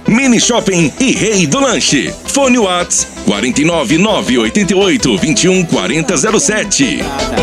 Mini Shopping e Rei do Lanche. Fone Whats 49988214007.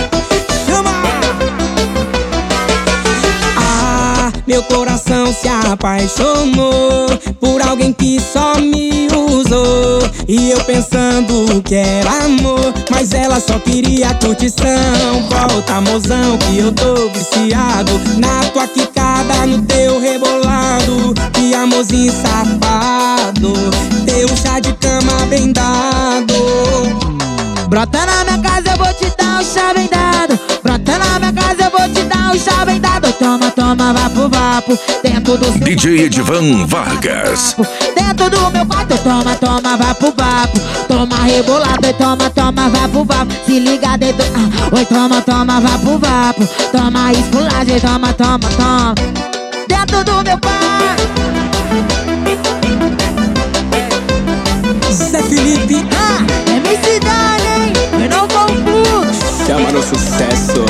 Meu coração se apaixonou por alguém que só me usou. E eu pensando que era amor, mas ela só queria curtição. Volta, mozão, que eu tô viciado na tua quicada, no teu rebolado. Que amorzinho safado, teu chá de cama bem dado. Brota na minha casa, eu vou te dar um chá bem dado. Brota na minha casa, eu vou te dar um chá bem dado. Toma, toma, vapo, vapo, dentro do seu DJ Edivan Vargas. dentro do meu quarto, toma, toma, vapo, vapo. Toma rebolado, e toma, toma, vapo, vapo. Se liga dentro, oi, toma, toma, vapo, vapo. Toma esculagem, toma, toma, toma. Dentro do meu quarto. Zé Felipe, MC Dani, eu não confundo. chama no sucesso.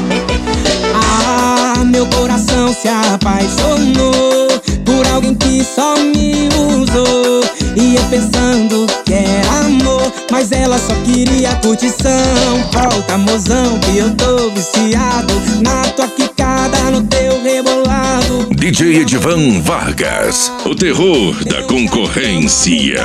Meu coração se apaixonou por alguém que só me usou. E eu pensando que era amor, mas ela só queria curtição. Volta, mozão, que eu tô viciado na tua quicada, no teu rebolado. DJ Edivan Vargas, o terror da concorrência.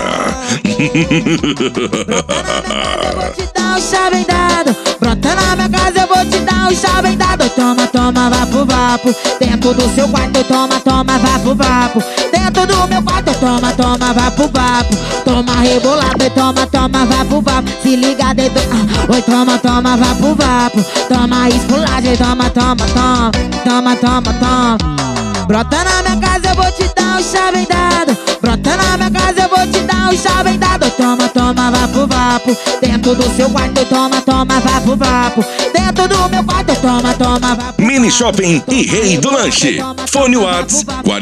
Eu vou te dar um chá bem dado. Brota na minha casa, eu vou te dar um chá bem dado. Toma, toma, vapo, vapo. Dentro do seu quarto, toma, toma, vapo, vapo. Dentro do meu quarto, toma, toma, vapo, vapo. Toma rebolado, e toma, toma, vapo, vapo. Se liga dentro, oi, toma, toma, vapo, vapo. Toma esculagem, toma, toma, toma. Toma, toma, toma. Brota na minha casa, eu vou te dar um chá bem dado. Brota na minha casa, eu vou te dar um chá bem dado. Toma, toma, vapo, vapo. Dentro do seu quarto, toma, toma, vapo, vapo. Dentro do meu quarto, toma, toma, vapo. Mini Shopping e Rei do Lanche. Fone Whats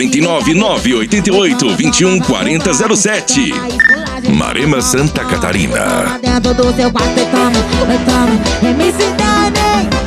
49988214007. Marema, Santa Catarina. Dentro do seu quarto, toma, MC Dani.